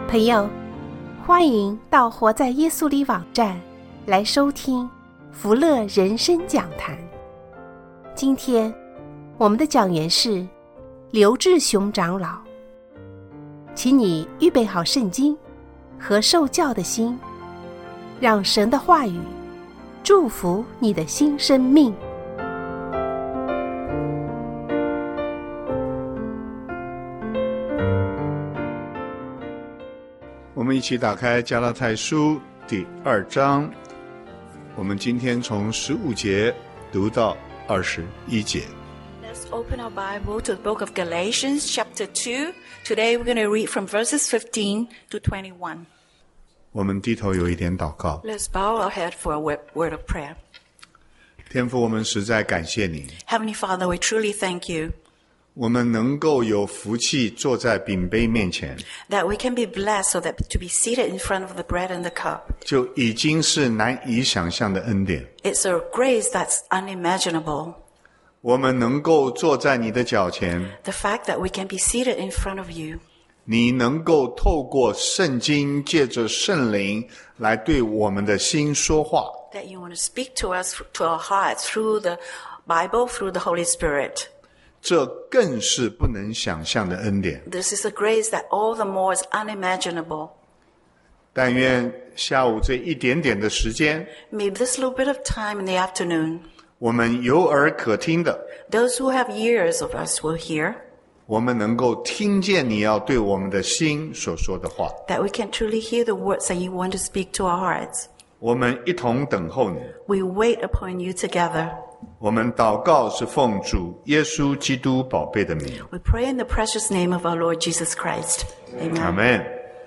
朋友，欢迎到活在耶稣里网站来收听福乐人生讲坛。今天我们的讲员是刘志雄长老，请你预备好圣经和受教的心，让神的话语祝福你的新生命。 我们一起打开加拉太书第2章，我们今天从15节读到21节。 Let's open our Bible to the book of Galatians chapter 2. Today we're going to read from verses 15 to 21. 我们低头有一点祷告。 Let's bow our head for a word of prayer. 天父，我们实在感谢你， Heavenly Father, we truly thank you 我们能够有福气坐在饼杯面前， that we can be blessed so that to be seated in front of the bread and the cup. 就已经是难以想象的恩典。 It's a grace that's unimaginable. 我们能够坐在你的脚前， The fact that we can be seated in front of you, 你能够透过圣经，借着圣灵来对我们的心说话。 that you want to speak to us, to our hearts, through the Bible, through the Holy Spirit. 这更是不能想象的恩典。 This is a grace that all the more is unimaginable. 但愿下午这一点点的时间， Maybe this little bit of time in the afternoon, 我们有耳可听的， those who have ears of us will hear, 我们能够听见你要对我们的心所说的话。 that we can truly hear the words that you want to speak to our hearts. 我们一同等候你。 We wait upon you together. 我们祷告是奉主耶稣基督宝贝的名。 We pray in the precious name of our Lord Jesus Christ. Amen. 阿们。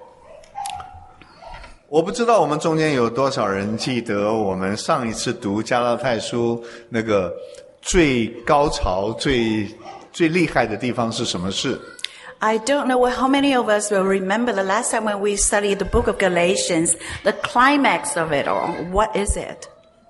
我不知道我们中间有多少人记得我们上一次读加拉太书那个最高潮、最厉害的地方是什么事？ I don't know how many of us will remember the last time when we studied the book of Galatians, the climax of it all. What is it?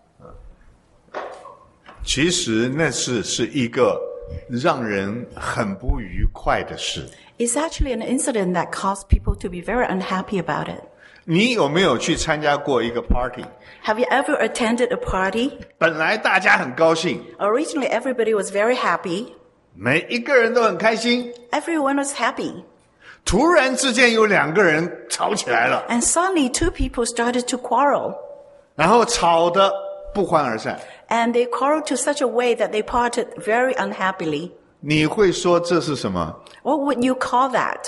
其实那是一个让人很不愉快的事。 It's actually an incident that caused people to be very unhappy about it. 你有没有去参加过一个 party？ Have you ever attended a party? 本来大家很高兴， Originally, everybody was very happy. 每一个人都很开心， Everyone was happy. 突然之间有2个人吵起来了， And suddenly, two people started to quarrel. 然后吵得不欢而散。 And they quarreled to such a way that they parted very unhappily. 你会说这是什么？ What would you call that?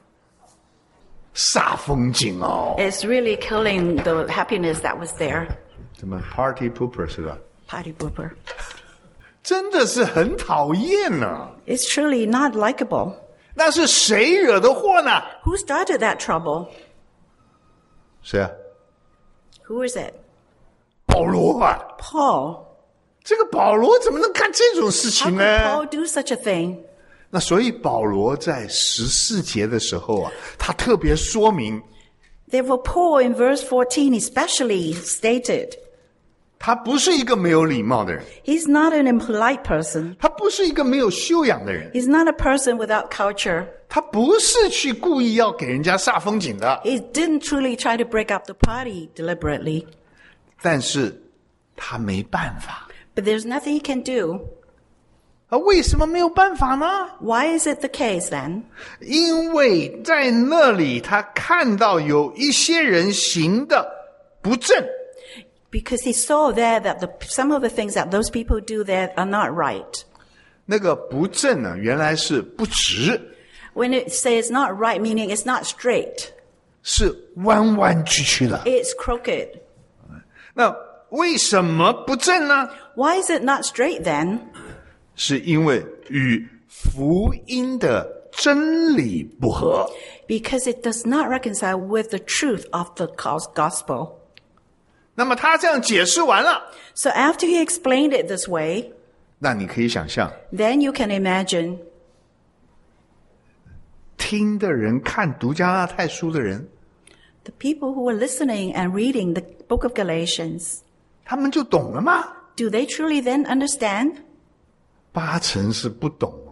煞风景哦， It's really killing the happiness that was there. 什么 party pooper 是吧？ Party pooper. 真的是很讨厌呢。 It's truly not likable. 那是谁惹的祸呢？ Who started that trouble? 谁啊？ Who is it? 保罗啊！ Paul. 这个保罗怎么能干这种事 How 情 could 呢？ Paul do such a thing? 那所以保罗在14节的时候啊，他特别说明， Therefore, Paul in verse 14 especially stated, 他不是一个没有礼貌的人， he's not an impolite person. 他不是一个没有修养的人， He's not a person without culture. 他不是去故意要给人家煞风景的， He didn't truly try to break up the party deliberately. 但是他没办法。 But there's nothing he can do. 为什么没有办法呢？ Why is it the case then? 因为在那里他看到有一些人行的不正， Because he saw there that some of the things that those people do there are not right. 那个不正呢，原来是不直， When it says not right, meaning it's not straight. 是弯弯曲曲的。 It's crooked. 那为什么不正呢？ Why is it not straight then? 是因为与福音的真理不合。 Because it does not reconcile with the truth of the gospel. 那么他这样解释完了， So after he explained it this way, 那你可以想象， then you can imagine 听的人、看读加拉太书的人， the people who were listening and reading the book of Galatians. 他们就懂了吗？ Do they truly then understand? 80%是不懂哦。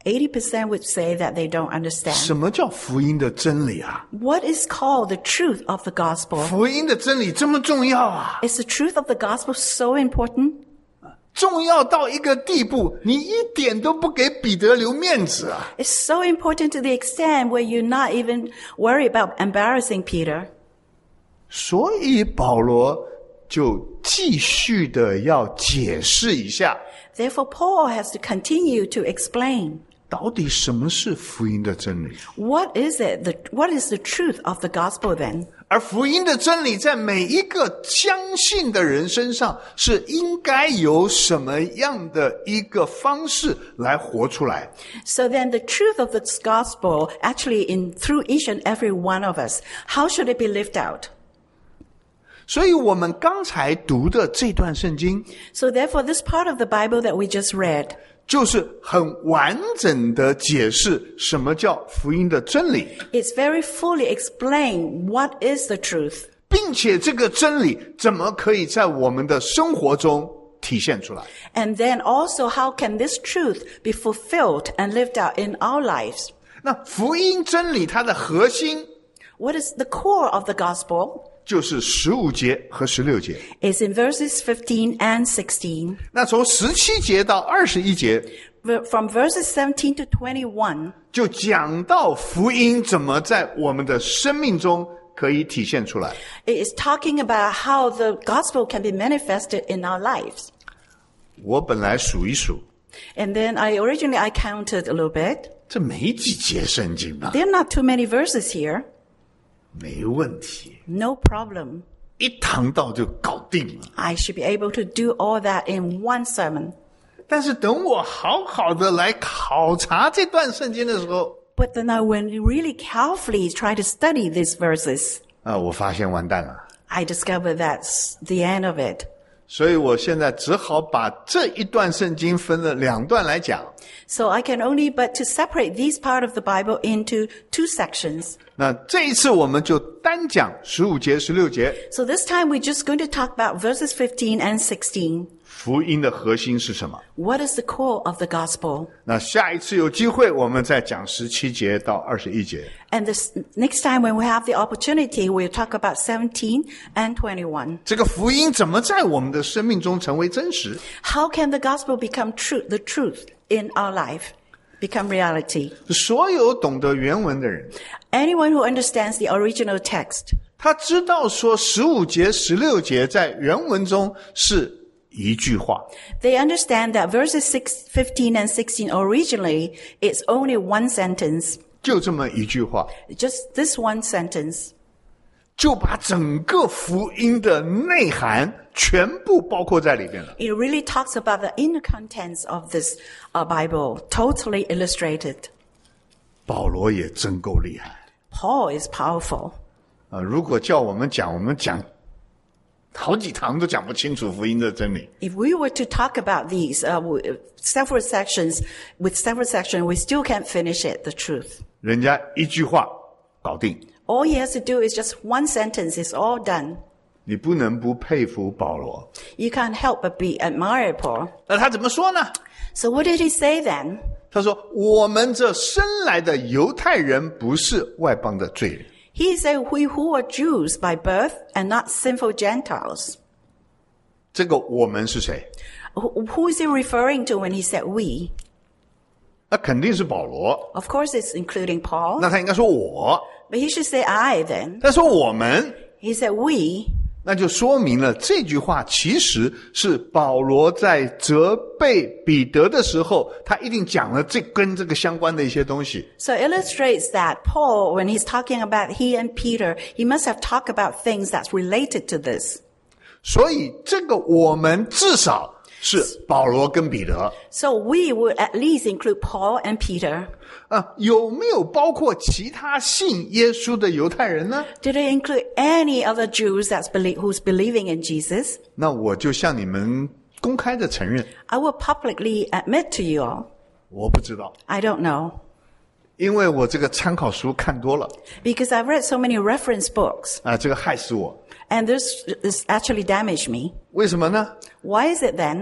80% would say that they don't understand. 什么叫福音的真理啊？ What is called the truth of the gospel? 福音的真理这么重要啊？ Is the truth of the gospel so important? 重要到一个地步，你一点都不给彼得留面子啊！ It's so important to the extent where you're not even worried about embarrassing Peter. 所以保罗就继续的要解释一下， Therefore, Paul has to continue to explain. 到底什么是福音的真理？ What is it? What is the truth of the gospel then? 而福音的真理在每一个相信的人身上是应该有什么样的一个方式来活出来？ So then the truth of this gospel actually through each and every one of us, how should it be lived out? 所以我们刚才读的这段圣经 So therefore this part of the Bible that we just read, 就是很完整的解释什么叫福音的真理， it's very fully explained what is the truth. 并且这个真理怎么可以在我们的生活中体现出来。 And then also how can this truth be fulfilled and lived out in our lives? 那福音真理它的核心 What is the core of the gospel? 就是15节和16节。 Is in verses 15 and 16. 那从17节到21节 From verses 17 to 21, 就讲到福音怎么在我们的生命中可以体现出来。 it is talking about how the gospel can be manifested in our lives. 我本来数一数， And then originally I counted a little bit. 这没几节圣经啊， There are not too many verses here. 没问题， No problem. 一堂道就搞定了。 I should be able to do all that in one sermon. 但是等我好好的来考察这段圣经的时候， But then when you really carefully try to study these verses, 我发现完蛋了。 I discovered that's the end of it. 所以我现在只好把这一段圣经分了2段来讲。 So I can only but to separate this part of the Bible into 2 sections. 那这一次我们就单讲15节、16节。 So this time we're just going to talk about verses 15 and 16. 福音的核心是什么？ What is the core of the gospel? 那下一次有机会，我们再讲17节到21节。 And this next time when we have the opportunity, we'll talk about 17 and 21. 这个福音怎么在我们的生命中成为真实？ How can the gospel become the truth in our life, become reality? 所有懂得原文的人， Anyone who understands the original text, 他知道说15节、16节在原文中是一句话， they understand that verses 15 and 16 originally, it's only one sentence, 就这么一句话， just this one sentence. 就把整个福音的内涵全部包括在里面了。 It really talks about the inner contents of this Bible, totally illustrated. 保罗也真够厉害 Paul is powerful. 如果叫我们讲好几堂都讲不清楚福音的真理。 If we were to talk about these several sections, with several sections, we still can't finish it, the truth. 人家一句话搞定， All he has to do is just one sentence, it's all done. 你不能不佩服保罗。 You can't help but be admire Paul. 那他怎么说呢？ So what did he say then? 他说：“我们这生来的犹太人不是外邦的罪人。” He said, we who are Jews by birth and not sinful Gentiles. 这个我们是谁？ Who is he referring to when he said we? 那肯定是保罗。 Of course it's including Paul. 那他应该说我。 But he should say I then. 他说我们， He said we. 那就说明了这句话其实是保罗在责备彼得的时候，他一定讲了跟这个相关的一些东西。 So it illustrates that Paul, when he's talking about he and Peter, he must have talked about things that's related to this. 所以这个我们至少是保罗跟彼得。 So we would at least include Paul and Peter. 有没有包括其他信耶稣的犹太人呢？ Did it include any other Jews who's believing in Jesus? 那我就向你们公开的承认， I will publicly admit to you all, 我不知道， I don't know. 因为我这个参考书看多了 Because I've read so many reference books, 这个害死我。 and this actually damaged me. 为什么呢？ Why is it then?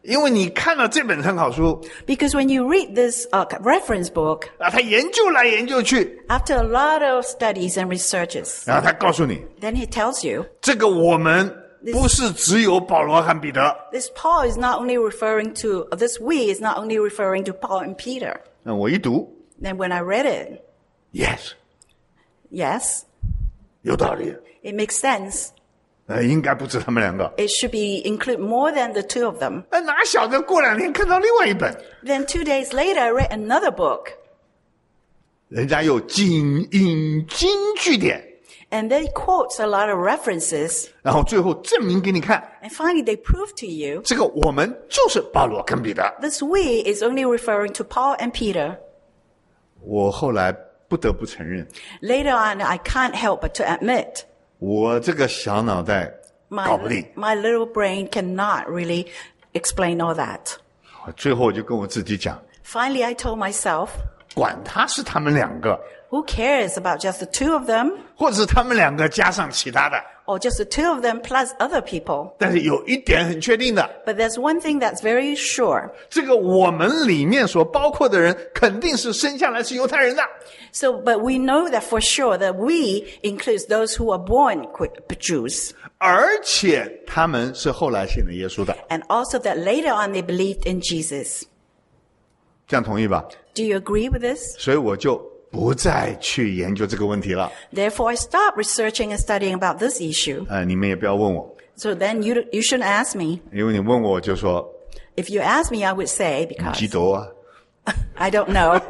因为你看了这本参考书 Because when you read this reference book, 他研究来研究去， after a lot of studies and researches, 然后他告诉你， then he tells you, 这个我们不是只有保罗和彼得。 this Paul is not only referring to, this we is not only referring to Paul and Peter. 那我一读 Then when I read it, ，yes， yes, 有道理， it makes sense. 应该不止他们两个。 It should be include more than the two of them. 哪晓得过2天看到另外一本， Then 2 days later, I read another book. 人家又引经据典， And they quotes a lot of references. 然后最后证明给你看， And finally, they prove to you 这个我们就是保罗跟彼得。 this we is only referring to Paul and Peter. 我后来不得不承认， Later on, I can't help but to admit 我这个小脑袋搞不定。 my little brain cannot really explain all that. 最后我就跟我自己讲， Finally, I told myself, 管他是他们两个， who cares about just the two of them 或者是他们两个加上其他的， or just the two of them plus other people? 但是有一点很确定的， But there's one thing that's very sure. 这个我们里面所包括的人，肯定是生下来是犹太人的。 So, but we know that for sure that we includes those who are born Jews. 而且他们是后来信了耶稣的， And also that later on they believed in Jesus. 这样同意吧？ Do you agree with this? 所以我就不再去研究这个问题了。 Therefore, I stopped researching and studying about this issue. 你们也不要问我， So then you shouldn't ask me. 因为你问我，我就说 If you ask me, I would say 基 because 督啊， I don't know.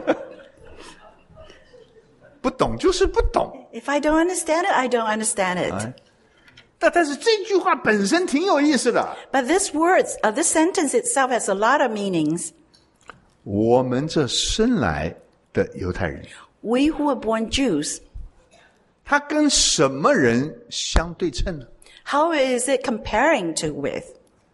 不懂就是不懂。 If I don't understand it, I don't understand it. 但是这句话本身挺有意思的。 But this sentence itself has a lot of meanings. 我们这生来的犹太人， We who are born Jews, 他跟什么人相对称呢？ how is it comparing to with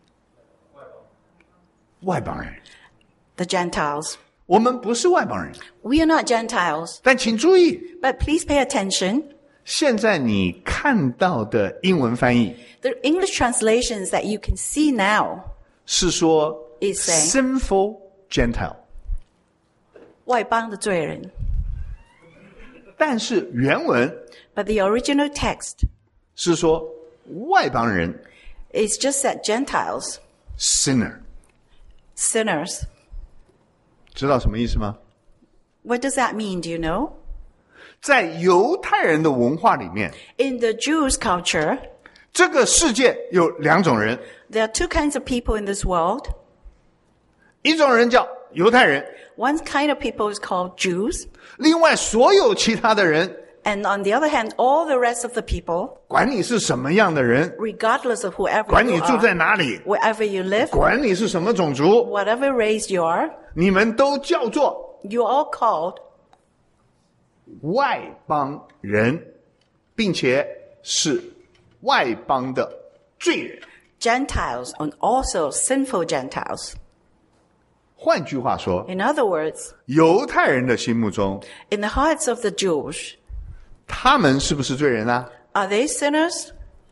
外邦人。 the Gentiles? 我们不是外邦人， We are not Gentiles. 但请注意， But please pay attention. 现在你看到的英文翻译 The English translations that you can see now 是说 Is saying- sinful Gentile， 外邦的罪人. 但是原文 But the original text 是说外邦人 is just that Gentiles, sinner， sinners. 知道什么意思吗？ What does that mean? Do you know? 在犹太人的文化里面， In the Jews' culture, 这个世界有2种人， there are 2 kinds of people in this world. 一种人叫犹太人， One kind of people is called Jews. 另外所有其他的人， And on the other hand, all the rest of the people, 管你是什么样的人， regardless of whoever 管 you 你住在 are, 哪里， wherever you live, 管你是什么种族， whatever race you are, 你们都叫做 you're all called 外邦人，并且是外邦的罪人。 Gentiles and also sinful Gentiles. 换句话说， In other words, 犹太人的心目中， in the hearts of the Jews, 他们是不是罪人啊？ are they sinners?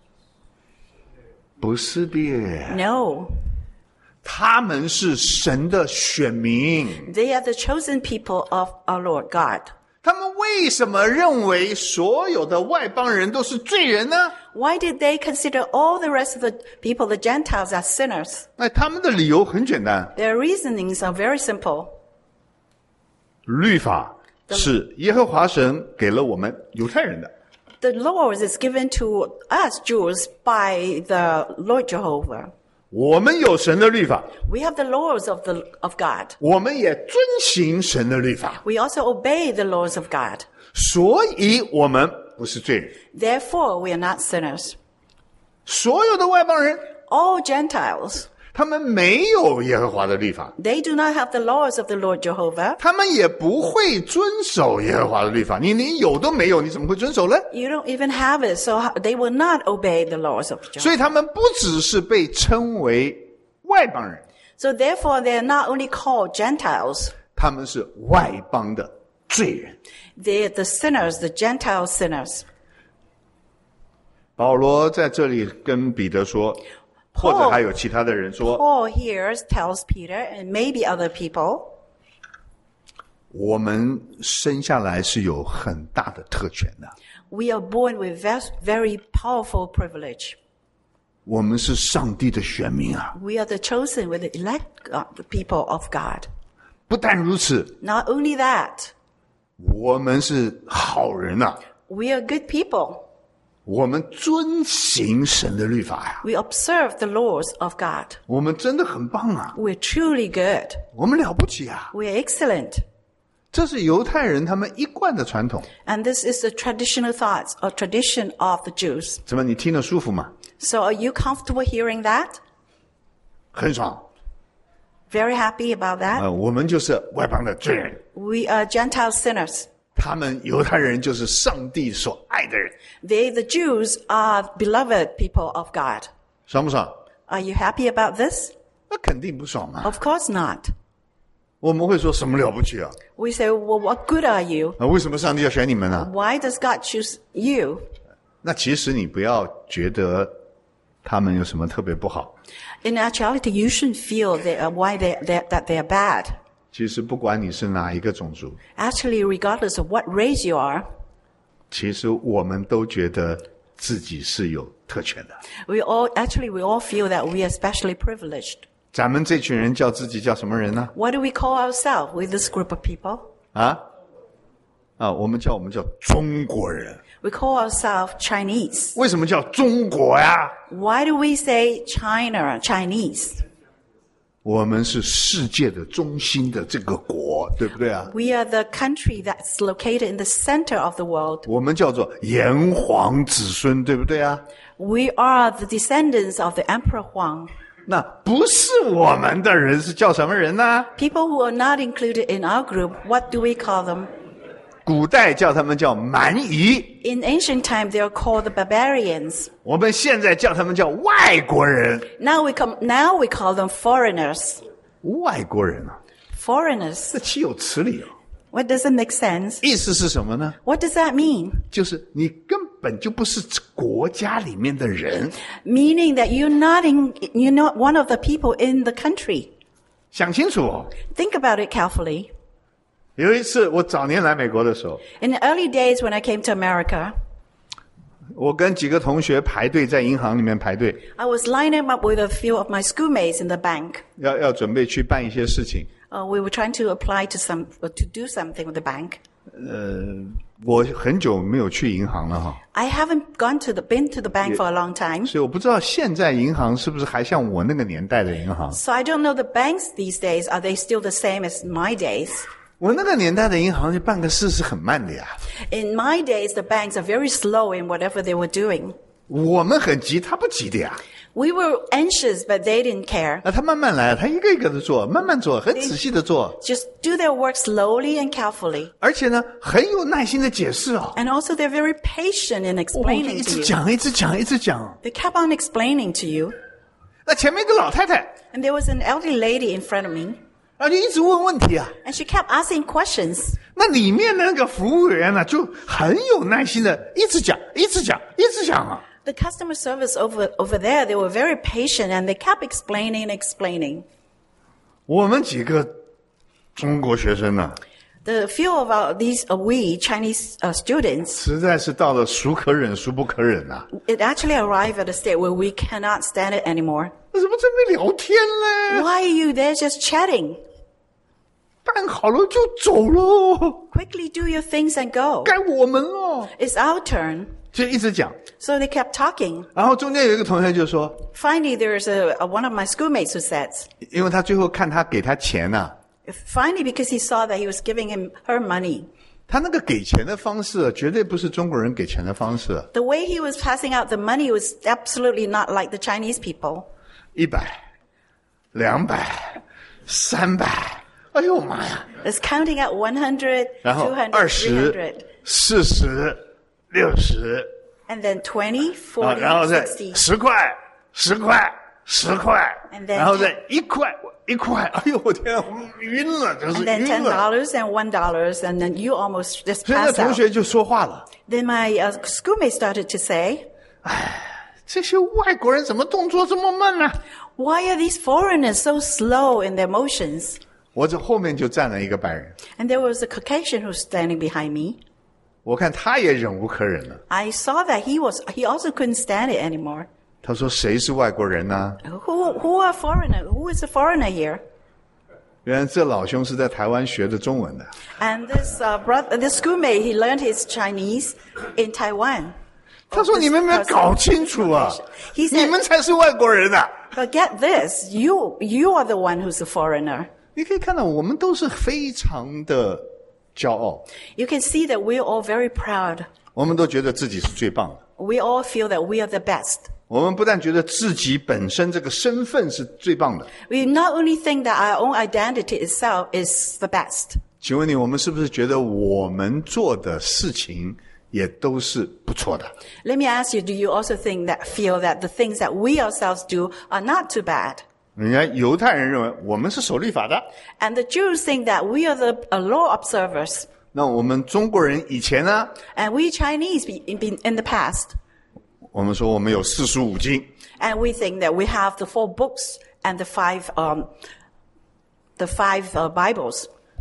不是的， No. 他们是神的选民。 They are the chosen people of our Lord God. 他们为什么认为所有的外邦人都是罪人呢？ Why did they consider all the rest of the people, the Gentiles, as sinners? 他们的理由很简单， Their reasonings are very simple. 律法是耶和华神给了我们犹太人的， The laws is given to us Jews by the Lord Jehovah. 我们有神的律法， We have the laws of God. 我们也遵行神的律法， We also obey the laws of God. 所以我们不是罪人。 Therefore, we are not sinners. 所有的外邦人， All Gentiles, 他们没有耶和华的律法， they do not have the laws of the Lord Jehovah. 他们也不会遵守耶和华的律法。你连有都没有，你怎么会遵守呢？ You don't even have it, so they will not obey the laws of Jehovah. 所以他们不只是被称为外邦人， So therefore, they are not only called Gentiles, 他们是外邦的罪人。 they are the sinners, the Gentile sinners. 保罗在这里跟彼得说， 或者还有其他的人说， Paul here tells Peter and maybe other people, 我们生下来是有很大的特权的， we are born with very powerful privilege. 我们是上帝的选民啊！ We are the chosen, we're the elect the people of God. 不但如此， Not only that, 我们是好人啊！ we are good people. 我们遵行神的律法呀！ We observe the laws of God. 我们真的很棒啊！ We're truly good. 我们了不起啊！ We're excellent. 这是犹太人他们一贯的传统。 And this is the traditional thoughts or tradition of the Jews. 怎么你听得舒服吗？ So are you comfortable hearing that? 很爽。 Very happy about that? 我们就是外邦的罪人， We are Gentile sinners. 他们犹太人就是上帝所爱的人， They, the Jews, are beloved people of God. 爽不爽？ Are you happy about this? 那肯定不爽嘛！ Of course not. 我们会说什么了不起啊？ We say, well, what good are you? 为什么上帝要选你们呢？ Why does God choose you? 那其实你不要觉得他们有什么特别不好。 In actuality, you shouldn't feel that they are bad. 其实不管你是哪一个种族， Actually, regardless of what race you are, 其实我们都觉得自己是有特权的。 we all feel that we are especially privileged. 咱们这群人叫自己叫什么人呢？ What do we call ourselves with this group of people? 我们叫中国人。 We call ourselves Chinese. 为什么叫中国呀？ Why do we say China, Chinese? 我们是世界的中心的这个国，对不对啊？ We are the country that's located in the center of the world. 我们叫做炎黄子孙，对不对啊？ We are the descendants of the Emperor Huang. 那不是我们的人是叫什么人呢？ People who are not included in our group, what do we call them? 古代叫他们叫蛮夷， In ancient time, they are called the barbarians. 我们现在叫他们叫外国人。 Now we call them foreigners. 外国人啊， Foreigners. 这岂有此理啊！ What doesn't make sense? 意思是什么呢？ What does that mean? 就是你根本就不是国家里面的人。 Meaning that you're not one of the people in the country. 想清楚哦。 Think about it carefully. 有一次我早年来美国的时候， In the early days when I came to America, 我跟几个同学排队在银行里面排队， I was lining up with a few of my schoolmates in the bank. 要准备去办一些事情。 We were trying to apply to do something with the bank. 我很久没有去银行了哈， I haven't been to the bank for a long time. 所以我不知道现在银行是不是还像我那个年代的银行。 So I don't know the banks these days, are they still the same as my days? 我那个年代的银行就办个事是很慢的呀， In my days, the banks are very slow in whatever they were doing. 我们很急，他不急的呀。 We were anxious, but they didn't care. 那他慢慢来，他一个一个的做，慢慢做，很仔细的做， Just do their work slowly and carefully. 而且呢，很有耐心的解释哦。 And also they're very patient in 一 explaining 直 to you. 讲，一直讲，一直讲。 They kept on explaining to you. 那前面一个老太太， And there was an elderly lady in front of me. 然后就一直问问题啊。 And she kept asking questions. 那里面的那个服务员呢，就很有耐心的一直讲，一直讲，一直讲啊。 The customer service over there, they were very patient and they kept explaining and explaining. 我们几个中国学生呢， The few of we Chinese students, 实在是到了孰可忍孰不可忍啊！ it actually arrived at a state where we cannot stand it anymore. 那怎么这边聊天嘞？ Why are you there just chatting? 办好了就走喽， Quickly do your things and go. 该我们了。 It's our turn. 就一直讲， So they kept talking. 然后中间有一个同学就说， Finally, there's one of my schoolmates who says, 因为他最后看他给他钱呐、 finally, because he saw that he was giving her money, 他那个给钱的方式绝对不是中国人给钱的方式。 the way he was passing out the money was absolutely not like the Chinese people. 100、200、300，哎呦妈呀！ It's counting out 100, 然后 200, 20、 300, 40、60， and then 20, 40, 然后再 60. 10块、10块、10块， And then 然后再1块、1块，哎呦我天啊，我晕了，真是 And then 晕了。 $10 and $1, and then you almost just 所以那 pass 同 out. 学就说话了， Then my schoolmate started to say, 这些外国人怎么动作这么慢呢？ Why are these foreigners so slow in their motions? 我这后面就站了一个白人， And there was a Caucasian who was standing behind me. 我看他也忍无可忍了。 I saw that he also couldn't stand it anymore. 他说：“谁是外国人呢？” Who are foreigner? Who is a foreigner here? 原来这老兄是在台湾学的中文的。 And this this schoolmate, he learned his Chinese in Taiwan. 他说：“你们没有搞清楚啊！ He said, 你们才是外国人啊！” But get this, you are the one who's a foreigner. 你可以看到，我们都是非常的骄傲， You can see that we're all very proud. 我们都觉得自己是最棒的。 We all feel that we are the best. 我们不但觉得自己本身这个身份是最棒的， We not only think that our own identity itself is the best. 请问你，我们是不是觉得我们做的事情也都是不错的？ Let me ask you, do you also feel that the things that we ourselves do are not too bad? 人家犹太人认为我们是守律法的， And the Jews think that we are the law observers. 那我们中国人以前呢？ And we Chinese in the past. 我们说我们有45经， And we think that we have the 4 books and the 5 Bibles.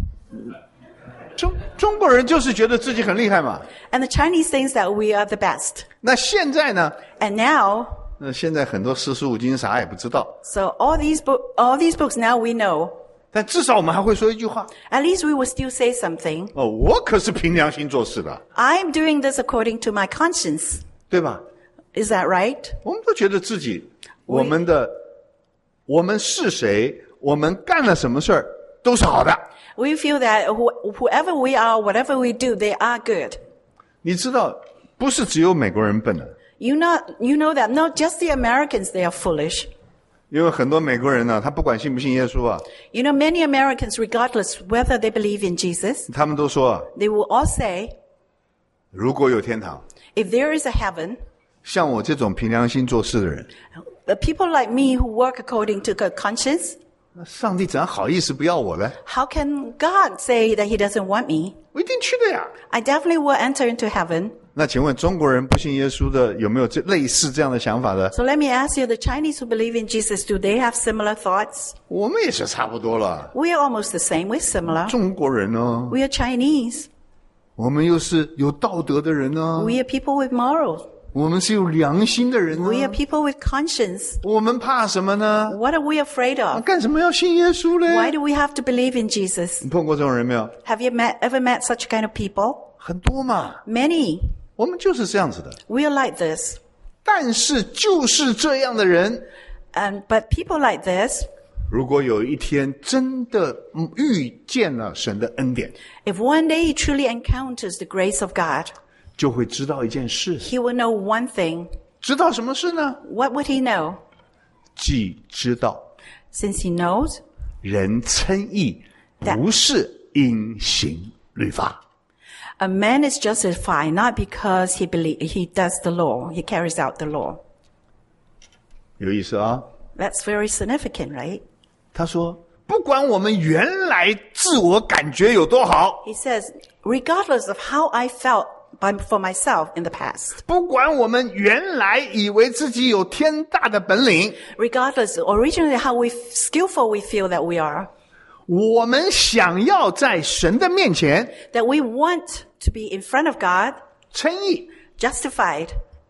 中国人就是觉得自己很厉害嘛。 And the Chinese thinks that we are the best. 那现在呢？ And now, 那现在很多45经啥也不知道， so all these books now we know. 但至少我们还会说一句话： At least we will still say something. 哦，我可是凭良心做事的， I'm doing this according to my conscience. 对吧？ Is that right? 我们都觉得自己，我们是谁，我们干了什么事儿都是好的。 We feel that whoever we are, whatever we do, they are good. 你知道，不是只有美国人笨的， You know that not just the Americans, they are foolish. 因为很多美国人呢，他不管信不信耶稣啊， You know, many Americans, regardless whether they believe in Jesus, 他们都说啊， they will all say, 如果有天堂， if there is a heaven, 像我这种凭良心做事的人， the people like me who work according to good conscience, 那上帝怎好意思不要我呢？ how can God say that he doesn't want me? 我一定去的呀。 I definitely will enter into heaven. 那请问中国人不信耶稣的有没有类似这样的想法的？ So let me ask you, the Chinese who believe in Jesus, do they have similar thoughts? 我们也是差不多了。 We are almost the same. We're similar. 中国人呢， We are Chinese. 我们又是有道德的人呢， We are people with morals. 我们是有良心的人呢。 We are people with conscience. 我们怕什么呢？ What are we afraid of? 干什么要信耶稣呢？ Why do we have to believe in Jesus? 你碰过这种人没有？ Have you ever met such kind of people? 很多嘛， Many. 我们就是这样子的。 We are like this. 但是就是这样的人， But people like this, 如果有一天真的遇见了神的恩典， if one day he truly encounters the grace of God, 就会知道一件事。 he will know one thing. 知道什么事呢？ What would he know? 既知道 Since he knows 人称义不是因行律法。 a man is justified not because he does the law, he carries out the law. 有意思啊！ That's very significant, right? 他说，不管我们原来自我感觉有多好， He says, regardless of how I felt for myself in the past, 不管我们原来以为自己有天大的本领， regardless originally how skillful we feel that we are, 我们想要在神的面前 that we want to be in front of God, 称义， justified,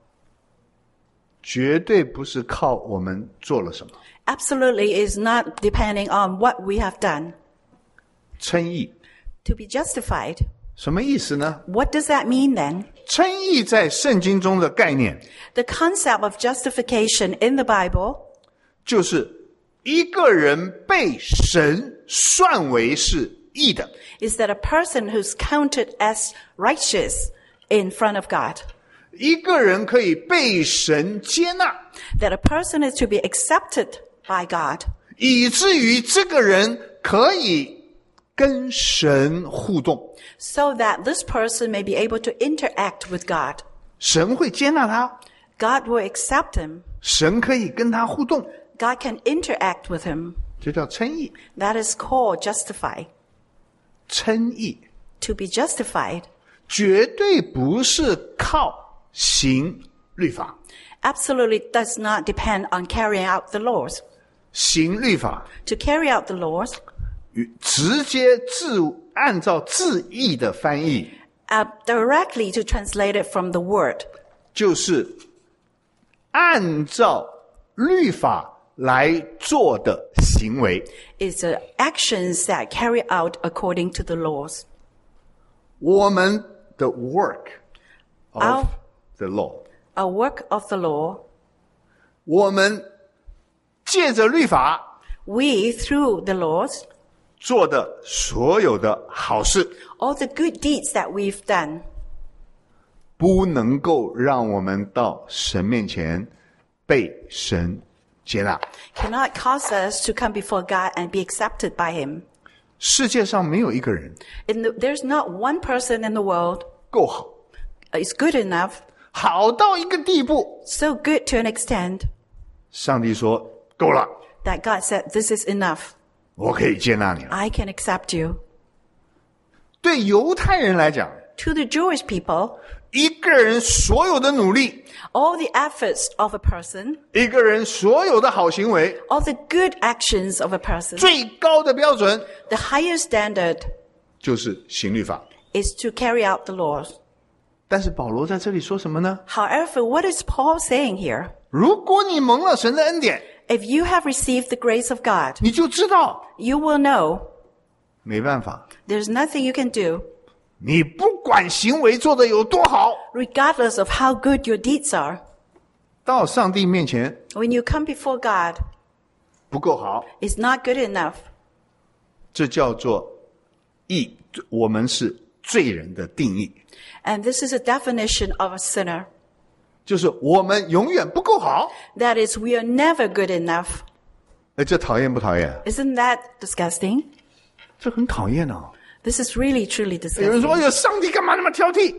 绝对不是靠我们做了什么。 absolutely is not depending on what we have done. 称义 To be justified, 什么意思呢？ what does that mean then? 称义在圣经中的概念， The concept of justification in the Bible 就是一个人被神算为是义的， is that a person who's counted as righteous in front of God, 一个人可以被神接纳， that a person is to be accepted by God, 以至于这个人可以跟神互动， so that this person may be able to interact with God. 神会接纳他， God will accept him. 神可以跟他互动， God can interact with him. 这叫称义。 That is called justify. 称义 To be justified 绝对不是靠行律法， absolutely does not depend on carrying out the laws. 行律法 To carry out the laws, 与直接按照字义的翻译， directly to translate it from the word, 就是按照律法来做的行为。 is the actions that carry out according to the laws. 我们的 work of Our- the law， A work of the law, 我们借着律法 we, through the laws, 做的所有的好事， all the good deeds that we've done, 不能够让我们到神面前被神接纳。 cannot cause us to come before God and be accepted by Him. 世界上没有一个人 There's not one person in the world 够好， is good enough, 好到一个地步， so good to an extent 上帝说够了， that God said, this is enough. 我可以接纳你了。 I can accept you. 对犹太人来讲， To the Jewish people, 一个人所有的努力， all the efforts of a person, 一个人所有的好行为， all the good actions of a person, 最高的标准 the highest standard 就是行律法。 is to carry out the laws. 但是保罗在这里说什么呢？ However, what is Paul saying here? 如果你蒙了神的恩典， If you have received the grace of God, 你就知道 you will know 没办法， there's nothing you can do, 你不管行为做得有多好， regardless of how good your deeds are. 到上帝面前 When you come before God, 不够好， it's not good enough. 这叫做义。我们是罪人的定义， And this is a definition of a sinner. 就是我们永远不够好。 That is, we are never good enough. 哎，这讨厌不讨厌？ Isn't that disgusting? 这很讨厌啊！ This is really, truly 有人 disgusting. 说：“哎呀，上帝干嘛那么挑剔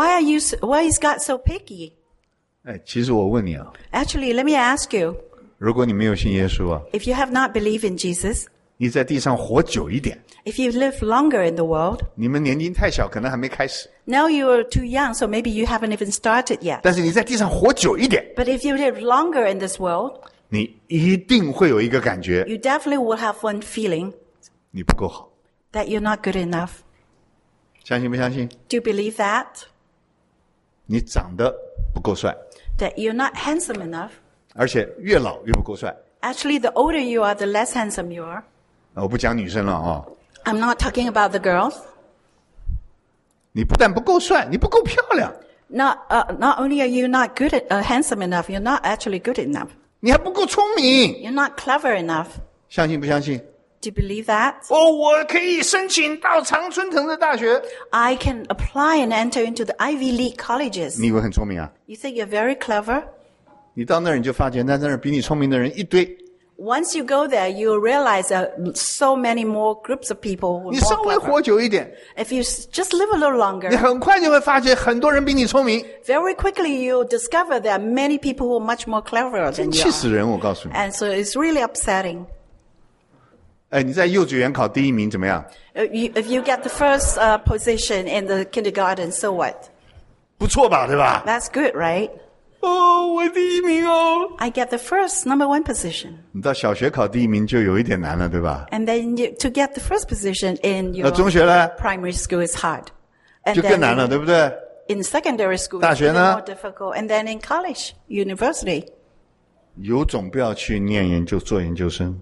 Why is God so picky?？” 哎，其实我问你啊， Actually, let me ask you, 如果你没有信耶稣啊， if you have not believed in Jesus, 你在地上活久一点， if you live longer in the world, 你们年龄太小，可能还没开始。 now you are too young, so maybe you haven't even started yet. 但是你在地上活久一点， But if you live longer in this world, 你一定会有一个感觉， you definitely will have one feeling 你不够好。 that you're not good enough. 相信不相信？ Do you believe that? 你长得不够帅， That you're not handsome enough? 而且越老越不够帅。 Actually, the older you are, the less handsome you are. 我不讲女生了啊， I'm not talking about the girls. 你不但不够帅，你不够漂亮， Not only are you not handsome enough, you're not actually good enough. 你还不够聪明。 You're not clever enough. 相信不相信？ Do you believe that? 哦，我可以申请到常春藤的大学。 I can apply and enter into the Ivy League colleges. 你以为很聪明啊？ You think you're very clever? 你到那儿你就发现，在那儿比你聪明的人一堆。 Once you go there, you'll realize that so many more groups of people who 你 are 稍 more 微 clever. 活久一点， If you just live a little 你 longer, 很快就会发现很多人比你聪明， very quickly you'll discover there are many people who are much more clever 真 than 气 you 死 are. 人！我告诉你， And so it's really upsetting. 哎，你在幼稚园考第一名怎么样？ If you get the first position in the kindergarten, so what? 不错吧，对吧？ That's good, right? 哦，我第一名哦。 I get the first number one position. 你到小学考第一名就有一点难了，对吧？ And then to get the first position in your 中学呢 primary school is hard. And 就更难了， then 对不对？ in secondary school, 大 it's 学 even 呢 more difficult. And then in college, university. 有种不要去念研究做研究生，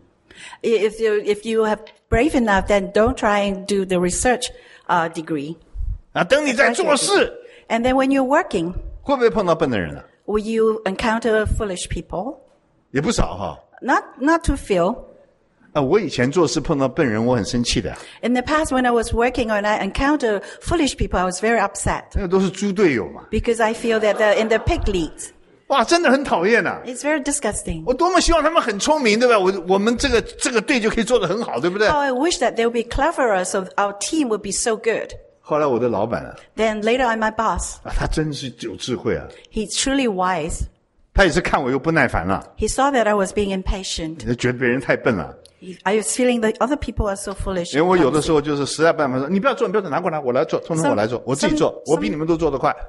If you have brave enough, then don't try and do the research degree. 啊，等你在做事， And then when you're working, 会不会碰到笨的人啊？ will you encounter foolish people? 也不少哈。 Not too few. 啊，我以前做事碰到笨人，我很生气的， In the past, when I was working and I encountered foolish people, I was very upset 那个都是猪队友嘛。 because I feel that they're in the pig leagues. 哇，真的很讨厌呐！ It's very disgusting. 我多么希望他们很聪明，对吧？我们这个队就可以做得很好，对不对？ How I wish that they would be cleverer so our team would be so good. 后来我的老板啊， Then later on, my boss, 他真是有智慧啊， he's truly wise. 他也是看我又不耐烦了， He saw that I was being impatient. 觉得别人太笨了。 I was feeling that other people are so foolish. 因为我有的时候就是实在办法说，你不要做，拿过来，我来做，通通我来做，我自己做，我比你们都做得快。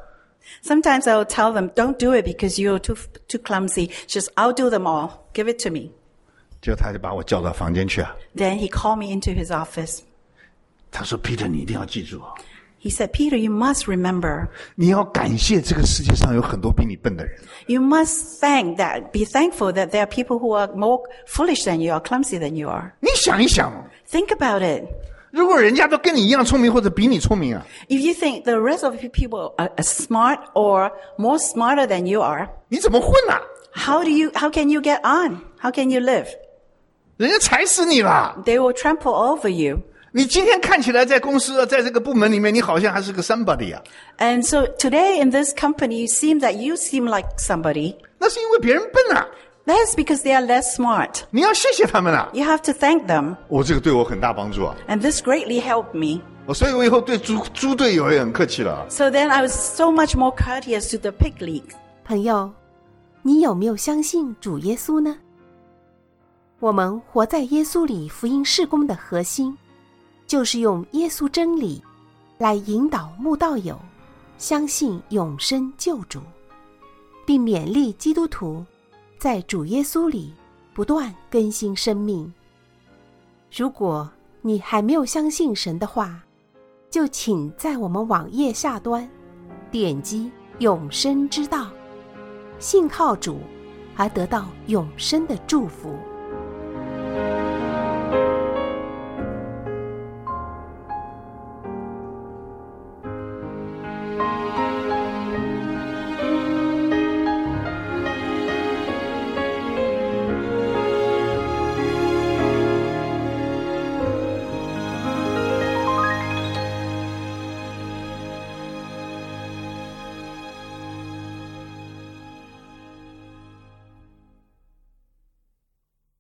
Sometimes I'll tell them, don't do it because you're too clumsy. Just, I'll do them all. Give it to me. 结果他就把我叫到房间去啊。 Then he called me into his office. 他说 Peter 你一定要记住， He said, Peter, you must remember. 你要感谢这个世界上有很多比你笨的人。 You must be thankful that there are people who are more foolish than you or clumsy than you are. 你想一想， Think about it. 如果人家都跟你一样聪明或者比你聪明啊， If you think the rest of the people are smart or more smarter than you are, 你怎么混啊？ how can you get on? How can you live? 人家踩死你了。 They will trample over you. 你今天看起来在公司在这个部门里面，你好像还是个 somebody 啊。 And so today in this company, it seems that you seem like somebody. 那是因为别人笨啊， That's because they are less smart. 你要谢谢他们啊。 You have to thank them. 这个对我很大帮助啊。 And this greatly helped me. 所以我以后对猪队友也很客气了。 So then I was so much more courteous to the pig league. 朋友，你有没有相信主耶稣呢？我们活在耶稣里福音事工的核心，就是用耶稣真理来引导慕道友相信永生救主，并勉励基督徒在主耶稣里不断更新生命。如果你还没有相信神的话，就请在我们网页下端点击永生之道，信靠主而得到永生的祝福。